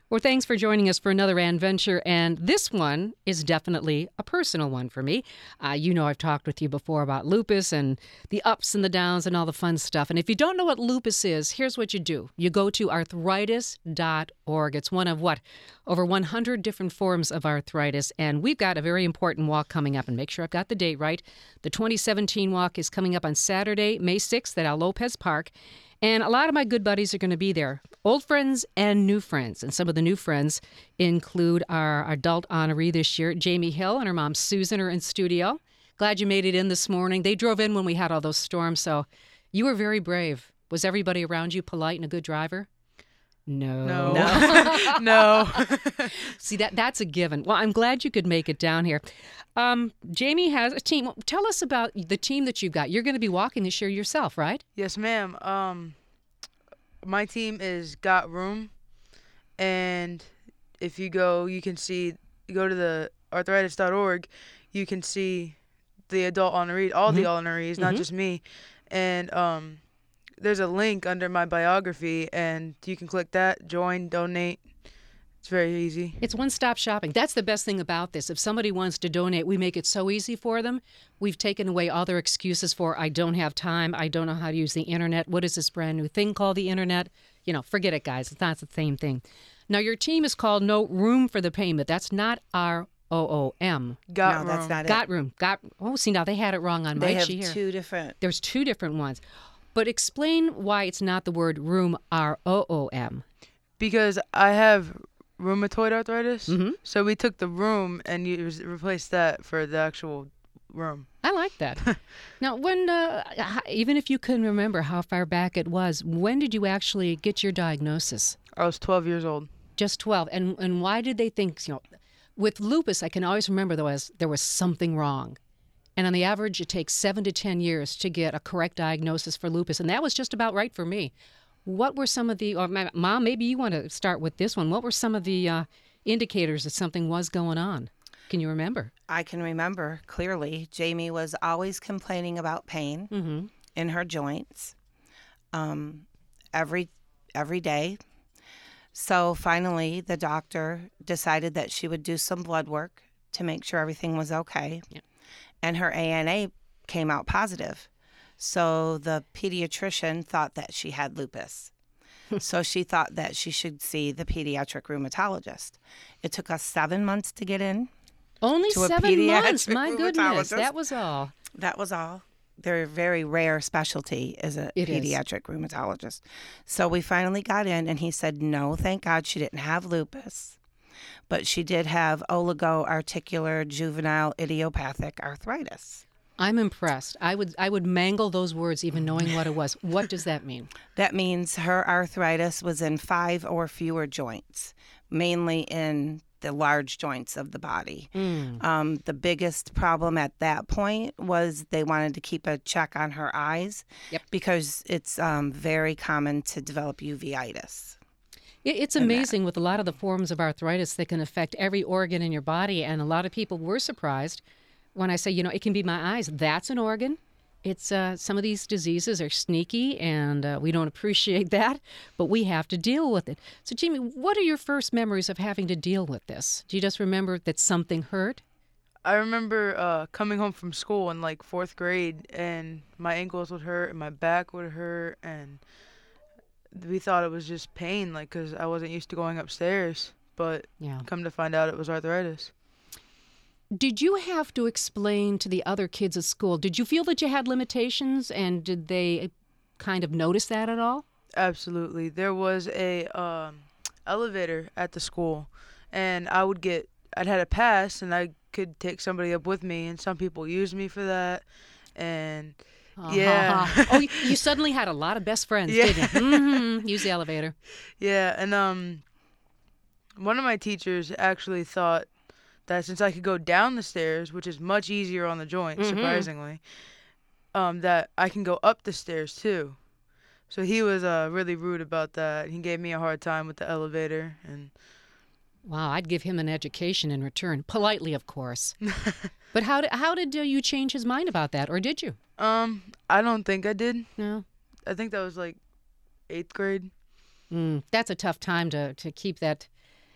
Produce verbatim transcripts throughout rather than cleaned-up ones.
Well, thanks for joining us for another adventure, and this one is definitely a personal one for me. Uh, you know I've talked with you before about lupus and the ups and the downs and all the fun stuff. And if you don't know what lupus is, here's what you do. You go to arthritis dot org. It's one of, what, over one hundred different forms of arthritis, and we've got a very important walk coming up, and make sure I've got the date right. The twenty seventeen walk is coming up on Saturday, May sixth at Al Lopez Park. And a lot of my good buddies are going to be there, old friends and new friends. And some of the new friends include our adult honoree this year, Jamie Hill, and her mom, Susan, are in studio. Glad you made it in this morning. They drove in when we had all those storms, so you were very brave. Was everybody around you polite and a good driver? No. No. No. no. See, that that's a given. Well, I'm glad you could make it down here. Um, Jamie has a team. Tell us about the team that you've got. You're going to be walking this year yourself, right? Yes, ma'am. Um, my team is Got Room, and if you go, you can see, you go to the arthritis dot org, you can see the adult honorees, all mm-hmm. the honorees, mm-hmm. not just me, and um, there's a link under my biography, and you can click that, join, donate. It's very easy. It's one-stop shopping. That's the best thing about this. If somebody wants to donate, we make it so easy for them. We've taken away all their excuses for, I don't have time, I don't know how to use the internet. What is this brand new thing called the internet? You know, forget it, guys. It's not the same thing. Now, your team is called No Room for the Payment. That's not R O O M. Got no, Room. that's not it. Got Room. Got. Oh, see, now they had it wrong on they my have sheet here. two different. There's two different ones. But explain why it's not the word room, R O O M. Because I have rheumatoid arthritis, mm-hmm. so we took the room and used, replaced that for the actual room. I like that. Now, when uh, even if you can remember how far back it was, when did you actually get your diagnosis? I was twelve years old. Just twelve. And and why did they think, you know, with lupus, I can always remember there was, there was something wrong. And on the average, it takes seven to ten years to get a correct diagnosis for lupus. And that was just about right for me. What were some of the, or Mom, maybe you want to start with this one. What were some of the uh, indicators that something was going on? Can you remember? I can remember clearly. Jamie was always complaining about pain mm-hmm. in her joints um, every every day. So finally, the doctor decided that she would do some blood work to make sure everything was okay. Yeah. And her A N A came out positive. So the pediatrician thought that she had lupus. So she thought that she should see the pediatric rheumatologist. It took us seven months to get in. Only to a seven pediatric months. My goodness, rheumatologist. that was all. That was all. Their very rare specialty is a It is. pediatric rheumatologist. So we finally got in, and he said, no, thank God she didn't have lupus. But she did have oligoarticular juvenile idiopathic arthritis. I'm impressed. I would I would mangle those words even knowing what it was. What does that mean? That means her arthritis was in five or fewer joints, mainly in the large joints of the body. Mm. Um, the biggest problem at that point was they wanted to keep a check on her eyes Yep. because it's um, very common to develop uveitis. It, it's amazing with a lot of the forms of arthritis that can affect every organ in your body, and a lot of people were surprised when I say, you know, it can be my eyes. That's an organ. It's uh, some of these diseases are sneaky, and uh, we don't appreciate that, but we have to deal with it. So, Jamie, what are your first memories of having to deal with this? Do you just remember that something hurt? I remember uh, coming home from school in like fourth grade, and my ankles would hurt and my back would hurt, and we thought it was just pain, like, because I wasn't used to going upstairs. But Yeah. come to find out, it was arthritis. Did you have to explain to the other kids at school? Did you feel that you had limitations, and did they kind of notice that at all? Absolutely. There was a um, elevator at the school, and I would get, I'd had a pass, and I could take somebody up with me, and some people used me for that, and yeah. oh, you, you suddenly had a lot of best friends, Yeah. didn't you? Mm-hmm. Use the elevator. Yeah, and um, one of my teachers actually thought that since I could go down the stairs, which is much easier on the joint, Mhm. surprisingly, um, that I can go up the stairs too. So he was uh, really rude about that. He gave me a hard time with the elevator, and Wow, I'd give him an education in return, politely, of course. But how did how did uh, you change his mind about that, or did you? um, I don't think I did. No. I think that was like eighth grade. Mm, that's a tough time to to keep that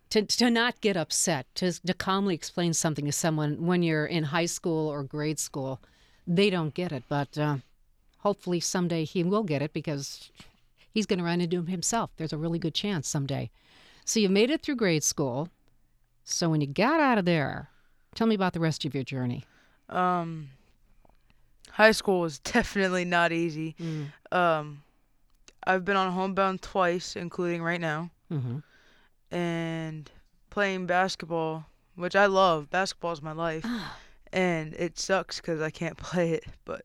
to to not get upset, to to calmly explain something to someone when you're in high school or grade school. They don't get it, but uh, hopefully someday he will get it because he's going to run into him himself. There's a really good chance someday. So you made it through grade school. So when you got out of there, tell me about the rest of your journey. Um, high school was definitely not easy. Mm. Um, I've been on homebound twice, including right now, Mm-hmm. and playing basketball, which I love. Basketball is my life, and it sucks because I can't play it, but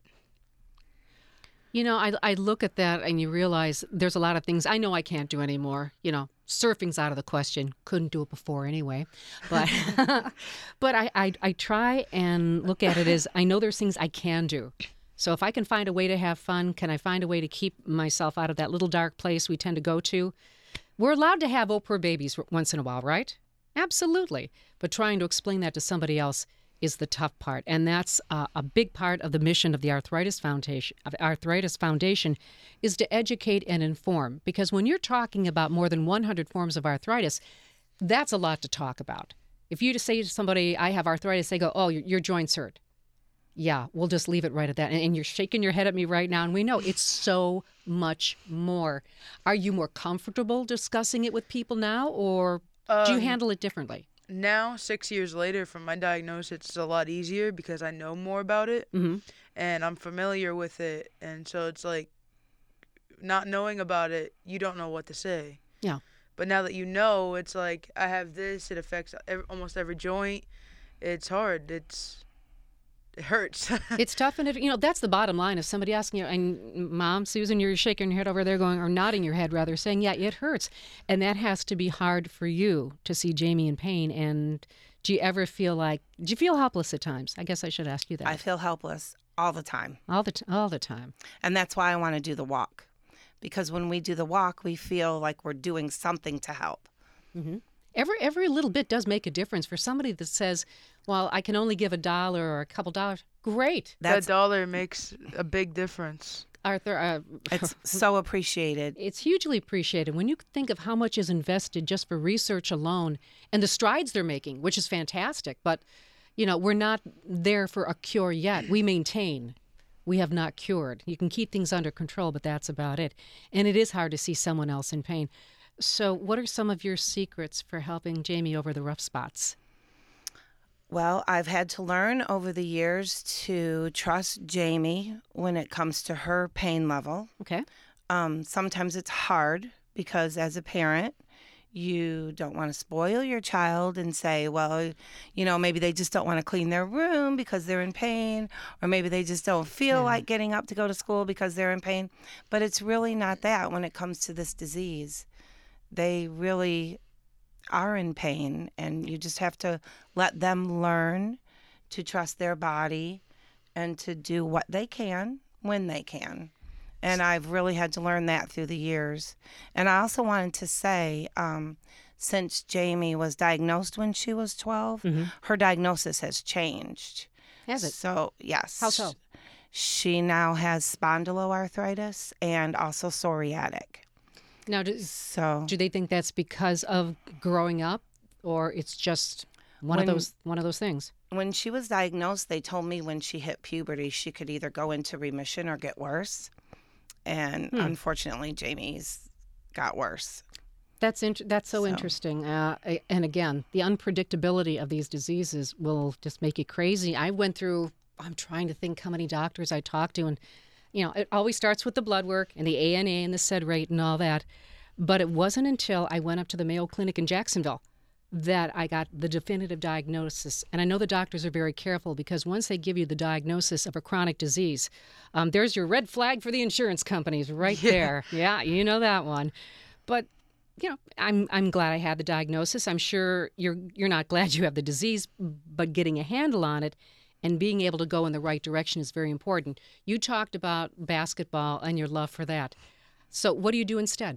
You know, I, I look at that and you realize there's a lot of things I know I can't do anymore. You know, surfing's out of the question. Couldn't do it before anyway. But but I, I, I try and look at it as I know there's things I can do. So if I can find a way to have fun, can I find a way to keep myself out of that little dark place we tend to go to? We're allowed to have Oprah babies once in a while, right? Absolutely. But trying to explain that to somebody else is the tough part, and that's uh, a big part of the mission of the Arthritis Foundation. Of Arthritis Foundation is to educate and inform, because when you're talking about more than one hundred forms of arthritis, that's a lot to talk about. If you just say to somebody, "I have arthritis," they go, "Oh, your, your joints hurt." Yeah, we'll just leave it right at that. And, and you're shaking your head at me right now, and we know it's so much more. Are you more comfortable discussing it with people now, or do you Um, handle it differently? now, six years later from my diagnosis, it's a lot easier because I know more about it Mm-hmm. and I'm familiar with it. And so it's like not knowing about it, you don't know what to say. Yeah. But now that you know, it's like I have this, it affects every, almost every joint. It's hard. It's it hurts. It's tough, and it, you know that's the bottom line. If somebody asking you, and Mom, Susan, you're shaking your head over there, going or nodding your head rather, saying, "Yeah, it hurts," and that has to be hard for you to see Jamie in pain. And do you ever feel like? Do you feel helpless at times? I guess I should ask you that. I feel helpless all the time. all the t- all the time. And that's why I want to do the walk. Because when we do the walk, we feel like we're doing something to help. Mm-hmm. Every every little bit does make a difference for somebody that says, "Well, I can only give a dollar or a couple dollars." Great, That's that dollar makes a big difference. Arthur. Uh, it's so appreciated. It's hugely appreciated when you think of how much is invested just for research alone and the strides they're making, which is fantastic. But, you know, we're not there for a cure yet. We maintain. We have not cured. You can keep things under control, but that's about it. And it is hard to see someone else in pain. So what are some of your secrets for helping Jamie over the rough spots? Well, I've had to learn over the years to trust Jamie when it comes to her pain level. Okay. Um, sometimes it's hard because as a parent, you don't want to spoil your child and say, well, you know, maybe they just don't want to clean their room because they're in pain, or maybe they just don't feel Yeah. like getting up to go to school because they're in pain. But it's really not that when it comes to this disease. They really are in pain, and you just have to let them learn to trust their body and to do what they can when they can. And I've really had to learn that through the years. And I also wanted to say, um, since Jamie was diagnosed when she was twelve, Mm-hmm. her diagnosis has changed. Has it? So, yes. How so? She now has spondyloarthritis and also psoriatic. Now, do, So, do they think that's because of growing up, or it's just one When- of those one of those things? when she was diagnosed, they told me when she hit puberty, she could either go into remission or get worse. And Hmm. unfortunately, Jamie's got worse. That's int- that's so, So- interesting. Uh, I- and again, the unpredictability of these diseases will just make you crazy. I went through. I'm trying to think how many doctors I talked to, and you know, it always starts with the blood work and the A N A and the SED rate and all that. But it wasn't until I went up to the Mayo Clinic in Jacksonville that I got the definitive diagnosis. And I know the doctors are very careful because once they give you the diagnosis of a chronic disease, um, there's your red flag for the insurance companies right Yeah. there. Yeah, you know that one. But you know, I'm I'm glad I had the diagnosis. I'm sure you're you're not glad you have the disease, but getting a handle on it and being able to go in the right direction is very important. You talked about basketball and your love for that. So what do you do instead?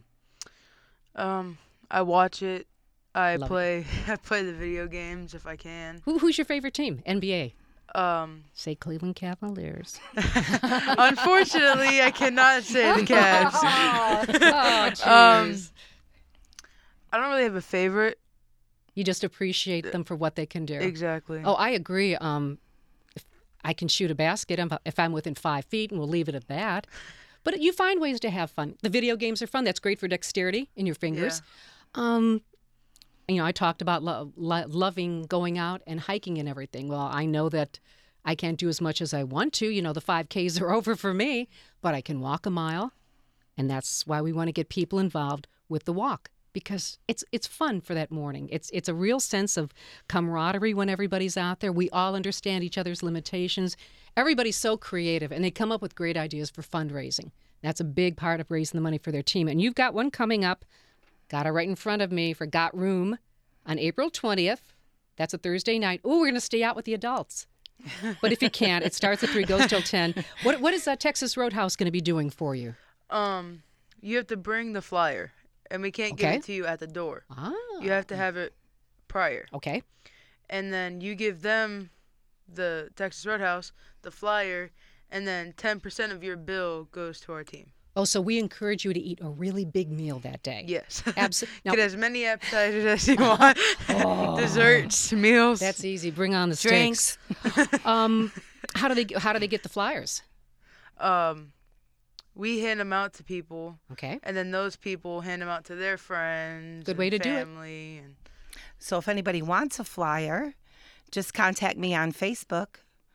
Um, I watch it. I Love it. play. I play the video games if I can. Who, who's your favorite team? N B A. Um, Say Cleveland Cavaliers. unfortunately, I cannot say the Cavs. oh, Um, jeez. I don't really have a favorite. You just appreciate them for what they can do. Exactly. Oh, I agree. Um, if I can shoot a basket I'm- if I'm within five feet, and we'll leave it at that. But you find ways to have fun. The video games are fun. That's great for dexterity in your fingers. Um, you know, I talked about lo- lo- loving going out and hiking and everything. Well, I know that I can't do as much as I want to. You know, the five Ks are over for me, but I can walk a mile. And that's why we want to get people involved with the walk, because it's it's fun for that morning. It's it's a real sense of camaraderie when everybody's out there. We all understand each other's limitations. Everybody's so creative, and they come up with great ideas for fundraising. That's a big part of raising the money for their team. And you've got one coming up, got it right in front of me, for Got Room on April twentieth. That's a Thursday night. Oh, we're going to stay out with the adults. But if you can't, it starts at three, goes till ten. What What is that Texas Roadhouse going to be doing for you? Um, you have to bring the flyer, and we can't Okay. give it to you at the door. Ah. You have to have it prior, Okay. and then you give them the Texas Roadhouse the flyer, and then ten percent of your bill goes to our team. Oh, so we encourage you to eat a really big meal that day. Yes. Absolutely. Get as many appetizers as you want. Desserts, meals. That's easy. Bring on the Drinks. steaks. um, how do they How do they get the flyers? um, we hand them out to people, Okay. and then those people hand them out to their friends. Good and way to do it. family, and So if anybody wants a flyer, just contact me on Facebook.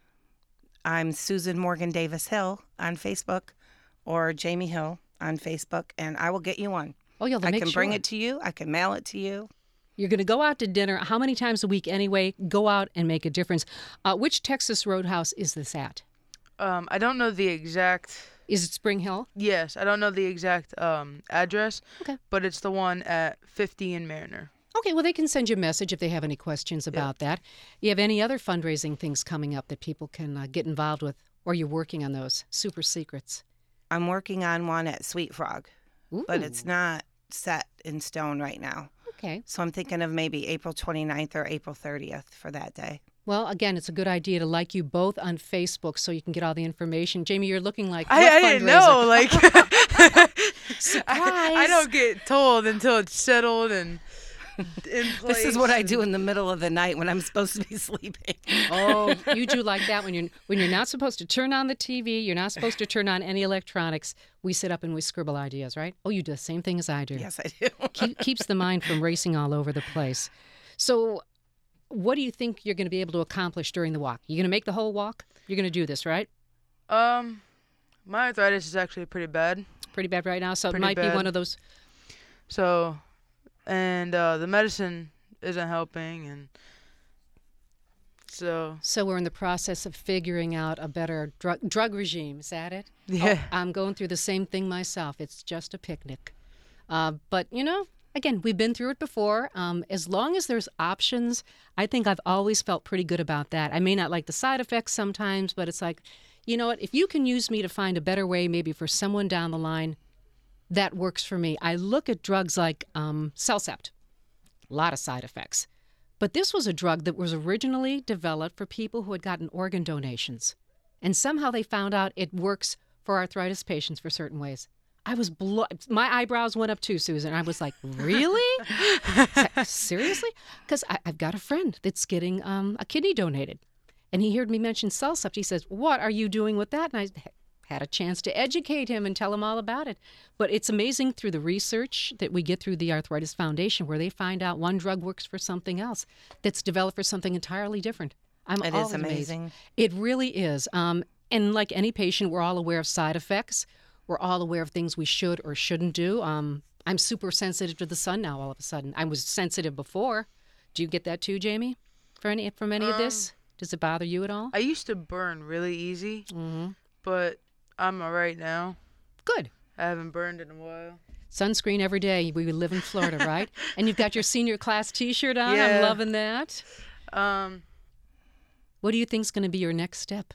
I'm Susan Morgan Davis Hill on Facebook, or Jamie Hill on Facebook, and I will get you one. Oh, yeah. They'll I make can sure. bring it to you. I can mail it to you. You're going to go out to dinner. How many times a week anyway? Go out and make a difference. Uh, which Texas Roadhouse is this at? Um, I don't know the exact. Is it Spring Hill? Yes, I don't know the exact um address. Okay. But it's the one at fifty in Mariner. Okay, well, they can send you a message if they have any questions about that. You have any other fundraising things coming up that people can uh, get involved with, or you're working on those super secrets? I'm working on one at Sweet Frog, but Ooh, it's not set in stone right now. okay. So I'm thinking of maybe April twenty-ninth or April thirtieth for that day. Well, again, it's a good idea to like you both on Facebook so you can get all the information. Jamie, you're looking like I, what I didn't fundraiser? know. Like, Surprise! I, I don't get told until it's settled and in place. This is what I and- do in the middle of the night when I'm supposed to be sleeping. Oh, you do like that when you're when you're not supposed to turn on the T V. You're not supposed to turn on any electronics. We sit up and we scribble ideas, right? Oh, you do the same thing as I do. Yes, I do. Keep, keeps the mind from racing all over the place. So, what do you think you're going to be able to accomplish during the walk? You're going to make the whole walk? You're going to do this, right? Um, my arthritis is actually pretty bad. Pretty bad right now, so Pretty it might bad. be one of those. So, and uh, the medicine isn't helping, and so So we're in the process of figuring out a better drug drug regime. Is that it? yeah. Oh, I'm going through the same thing myself. It's just a picnic. Uh, but, you know, again, we've been through it before. Um, as long as there's options, I think I've always felt pretty good about that. I may not like the side effects sometimes, but it's like, you know what? If you can use me to find a better way, maybe for someone down the line, that works for me. I look at drugs like um, Cellcept, a lot of side effects. But this was a drug that was originally developed for people who had gotten organ donations. And somehow they found out it works for arthritis patients for certain ways. I was blo- my eyebrows went up too, Susan. I was like, really? Seriously? Because I've got a friend that's getting um, a kidney donated. And he heard me mention Cellcept. He says, what are you doing with that? And I had a chance to educate him and tell him all about it. But it's amazing through the research that we get through the Arthritis Foundation, where they find out one drug works for something else that's developed for something entirely different. I'm It always is amazed. amazing. It really is. Um, and like any patient, we're all aware of side effects. We're all aware of things we should or shouldn't do. Um, I'm super sensitive to the sun now all of a sudden. I was sensitive before. Do you get that too, Jamie? For any, from any of this? Does it bother you at all? I used to burn really easy, Mm-hmm. but I'm alright now. Good. I haven't burned in a while. Sunscreen every day. We live in Florida, right? And you've got your senior class T-shirt on. Yeah. I'm loving that. Um, What do you think's going to be your next step?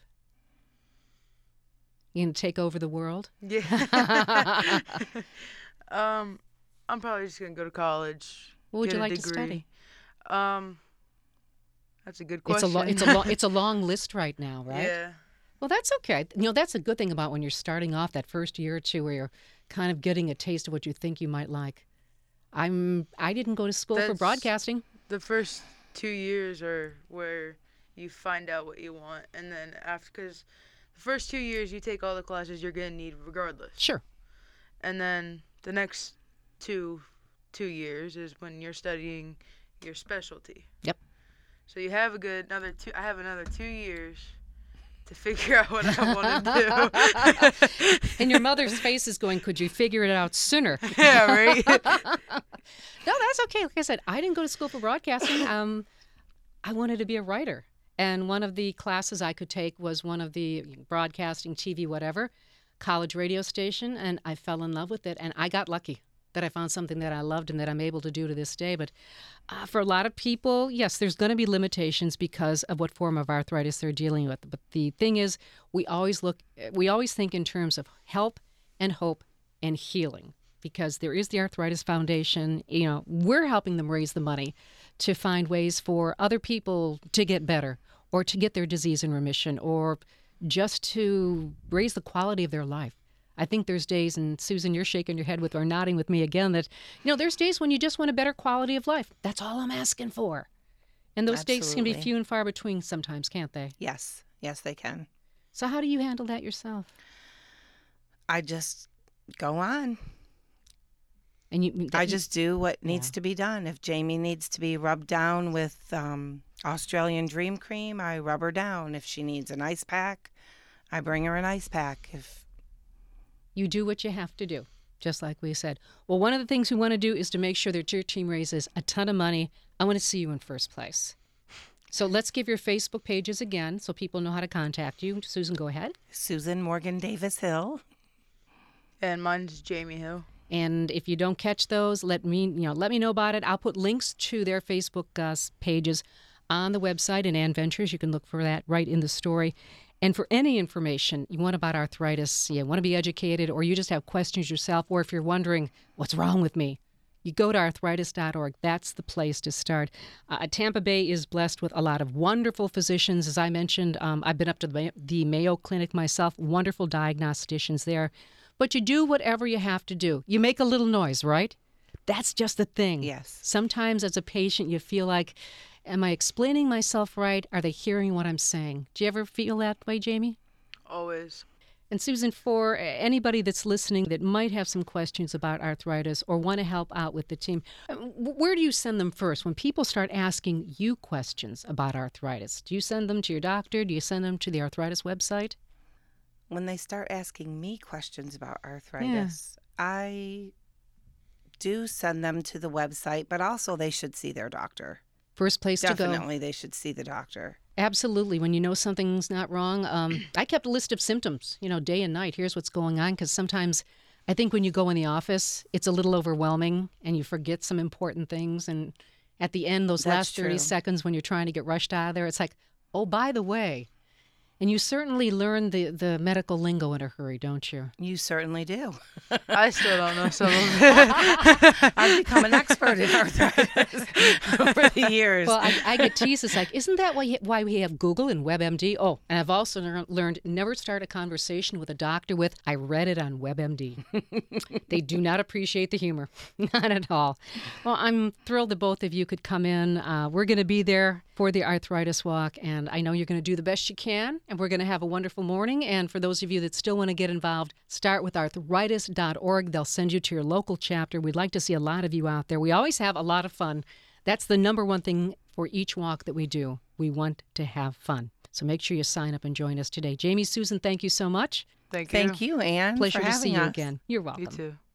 You going to take over the world? yeah. um, I'm probably just gonna go to college. What would get you a like to degree. study? Um, that's a good It's a question. lo- it's a lo- it's a long list right now, right? Yeah. Well, that's okay. You know, that's a good thing about when you're starting off that first year or two, where you're kind of getting a taste of what you think you might like. I'm I didn't go to school for That's- broadcasting. the first two years are where you find out what you want, and then after, because the first two years you take all the classes you're gonna need regardless. Sure. And then the next two two years is when you're studying your specialty. Yep. So you have a good another two. I have another two years to figure out what I want to do. And your mother's face is going, could you figure it out sooner? Yeah, right? No, that's okay. Like I said, I didn't go to school for broadcasting. Um, I wanted to be a writer. And one of the classes I could take was one of the broadcasting, T V, whatever, college radio station, and I fell in love with it. And I got lucky that I found something that I loved and that I'm able to do to this day. But uh, for a lot of people, yes, there's going to be limitations because of what form of arthritis they're dealing with. But the thing is, we always look, we always think in terms of help and hope and healing, because there is the Arthritis Foundation. You know, we're helping them raise the money to find ways for other people to get better or to get their disease in remission or just to raise the quality of their life. I think there's days, and Susan, you're shaking your head with or nodding with me again, that, you know, there's days when you just want a better quality of life. That's all I'm asking for. And those Absolutely. days can be few and far between sometimes, can't they? Yes. Yes, they can. So how do you handle that yourself? I just go on. And you, I just do what needs Yeah. to be done. If Jamie needs to be rubbed down with um, Australian Dream Cream, I rub her down. If she needs an ice pack, I bring her an ice pack. If You do what you have to do, just like we said. Well, one of the things we want to do is to make sure that your team raises a ton of money. I want to see you in first place. So let's give your Facebook pages again so people know how to contact you. Susan, go ahead. Susan Morgan Davis Hill. And mine's Jamie Hill. And if you don't catch those, let me, you know, let me know about it. I'll put links to their Facebook uh, pages on the website in Ann Ventures. You can look for that right in the story. And for any information you want about arthritis, you want to be educated, or you just have questions yourself, or if you're wondering what's wrong with me, you go to arthritis dot org. That's the place to start. Uh, Tampa Bay is blessed with a lot of wonderful physicians. As I mentioned, um, I've been up to the, the Mayo Clinic myself, wonderful diagnosticians there. But you do whatever you have to do. You make a little noise, right? That's just the thing. Yes. Sometimes as a patient, you feel like, am I explaining myself right? Are they hearing what I'm saying? Do you ever feel that way, Jamie? Always. And Susan, for anybody that's listening that might have some questions about arthritis or want to help out with the team, where do you send them first? When people start asking you questions about arthritis, do you send them to your doctor? Do you send them to the arthritis website? When they start asking me questions about arthritis, yeah. I do send them to the website, but also they should see their doctor. First place Definitely to go. Definitely they should see the doctor. Absolutely. When you know something's not wrong. Um, I kept a list of symptoms, you know, day and night. Here's what's going on. Because sometimes I think when you go in the office, it's a little overwhelming and you forget some important things. And at the end, those That's last thirty true. seconds when you're trying to get rushed out of there, it's like, oh, by the way. And you certainly learn the, the medical lingo in a hurry, don't you? You certainly do. I still don't know some of it. I've become an expert in arthritis over the years. Well, I, I get teased. It's like, isn't that why, why we have Google and WebMD? Oh, and I've also lear- learned never start a conversation with a doctor with, I read it on WebMD. They do not appreciate the humor. Not at all. Well, I'm thrilled that both of you could come in. Uh, we're going to be there for the Arthritis Walk, and I know you're going to do the best you can, and we're going to have a wonderful morning. And for those of you that still want to get involved, start with arthritis dot org. They'll send you to your local chapter. We'd like to see a lot of you out there. We always have a lot of fun. That's the number one thing for each walk that we do. We want to have fun. So make sure you sign up and join us today. Jamie, Susan, thank you so much. Thank you. Thank you, Anne, Pleasure for to having see you us. again. You're welcome. You too.